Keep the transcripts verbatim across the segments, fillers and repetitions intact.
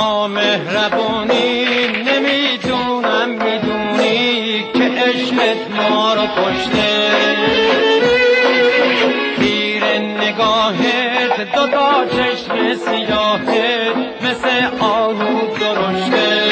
نامهربونی نمیدونم میدونی که عشقت ما رو کشته، تیر نگاهت دو تا چشم سیاهت مثل آهو درشته،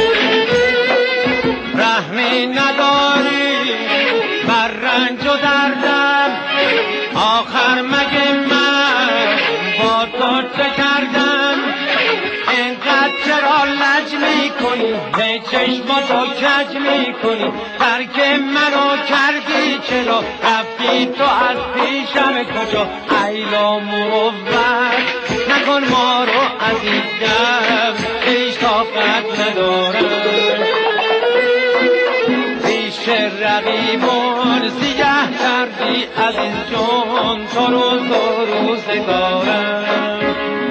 رحمی نداری بر رنج و دردم، آخر مگه من با تو چه کردم؟ اینقدر چرا لج میکنی، هی چشماتو کج میکنی، ترک منو کردی چرا، رفتی تو از پیشم کجا؟ ایلا مروت نکن ما رو عزیزم، هیچ طاقت ندارم، پیش رقیبان سیه کردی عزیز جان، تو روز و روزگارم.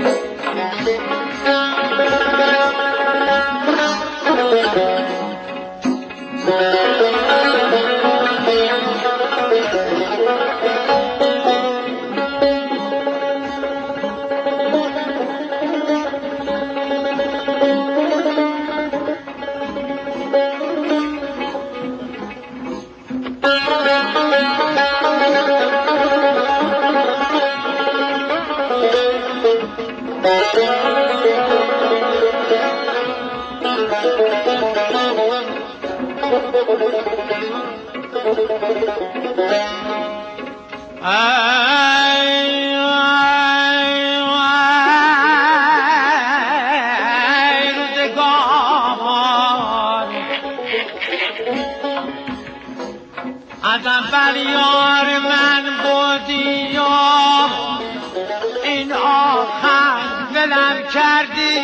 از اول یار من بودی یا این آخر ولم کردی،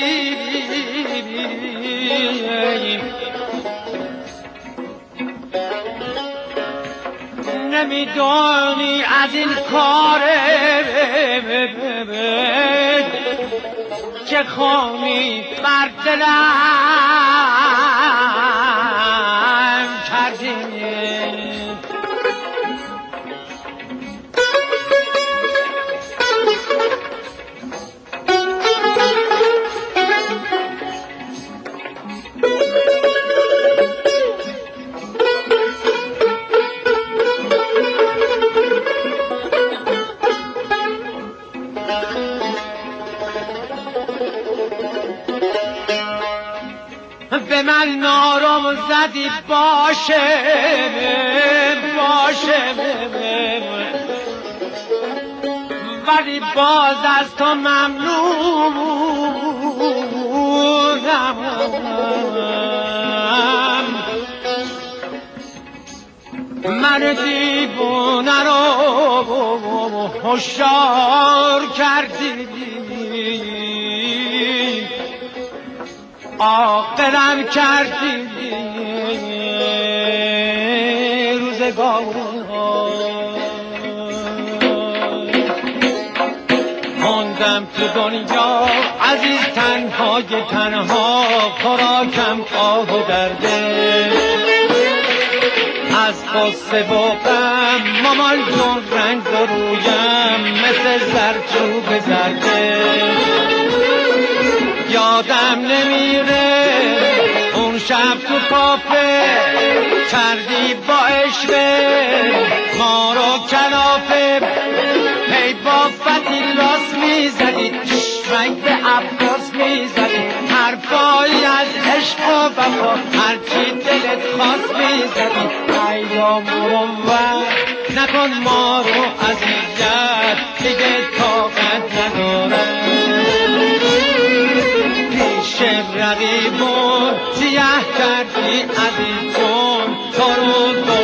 نمیدونی از این کار چه خونی بر دلم کردی. به من نارم زدی باشه باشه، ولی باز از تو ممنونم، من دیوونه رو هوشیار کردی، عاقلم کردی روزگار، ماندم تو دنیا عزیز تنهای تنها، خوراکم آه و درده، از قصه و غم مامان جون رنگ رویم مثل زرچوب زرده، یادم نمیره اون شب تو کافه کردی با عشق ما رو کلافه، هی با فتی لاس میزدی چشمک به عباس میزدی، حرفایی از عشق و وفا هرچی دلت خواست میزدی، ایام مروت نکن ما رو اذیت، دیگه طاقت ندارم، پیش رقیبون سیه کردی عزیز جون، تو روز